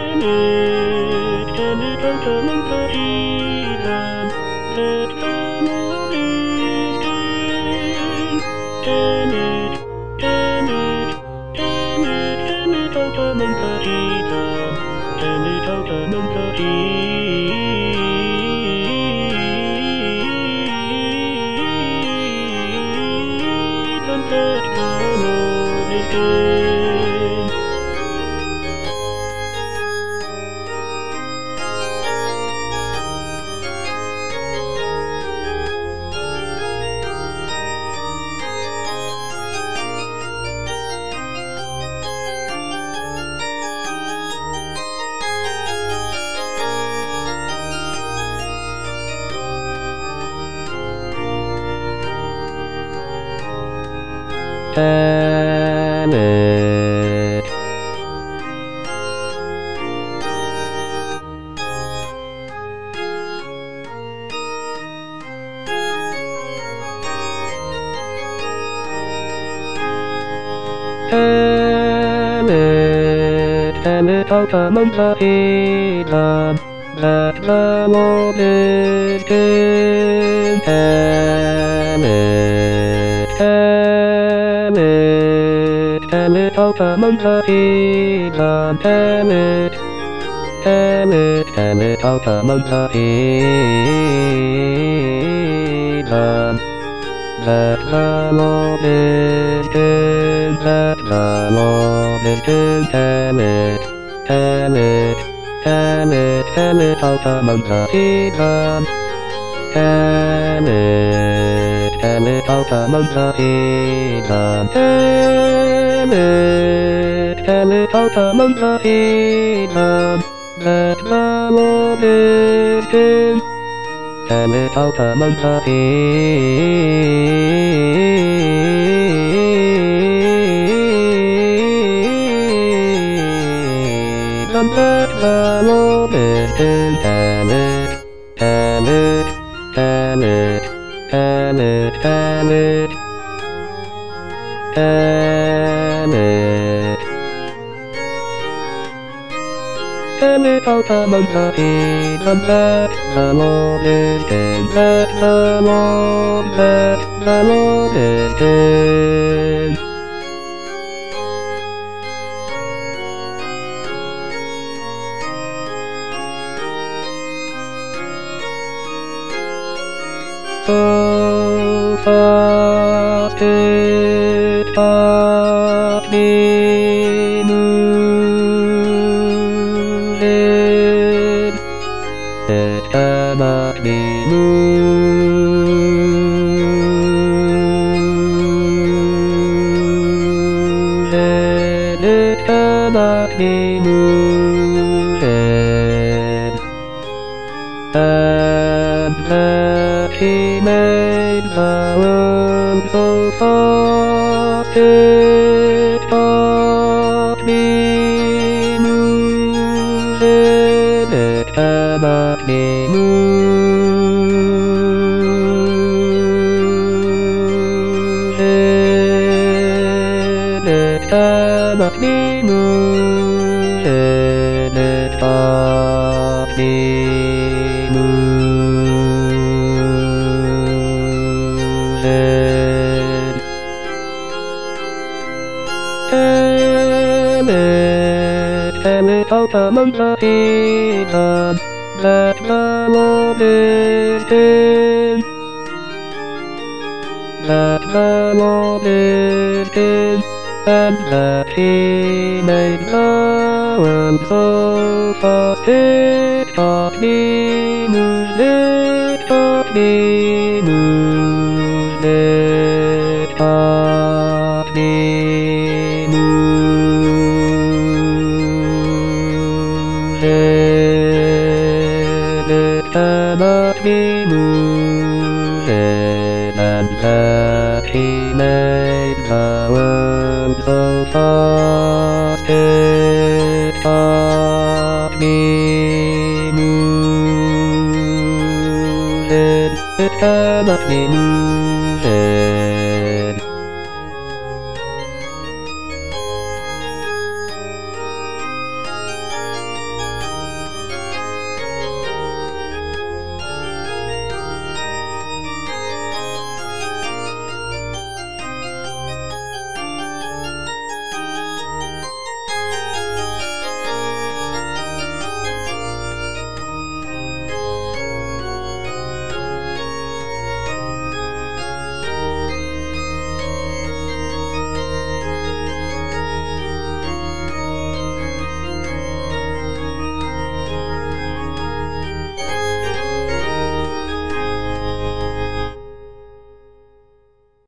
Damn it. Damn it, autamang sa hirap at kamoblitin. Damn it, autamang sa hirap. Damn it, autamang sa hirap at kamoblitin. Damn it, autamang sa hirap. Damn it, autamang sa hirap. Damn it, autamang sa hirap at kamoblitin. Damn it, autamang sa autamang sa hirap at kamoblitin. So fast it got me moving. It cannot be moved. It cannot be moved. And that he made the world so fast it got me moving. It cannot be moved. It cannot be moved. It cannot be autamang sa hirap at kamoblitin. And that he made the world so fast it got me moved. It got me moved. It got me moved. It cannot be moved. And that he made the world so fast it got me moved. It cannot be moved.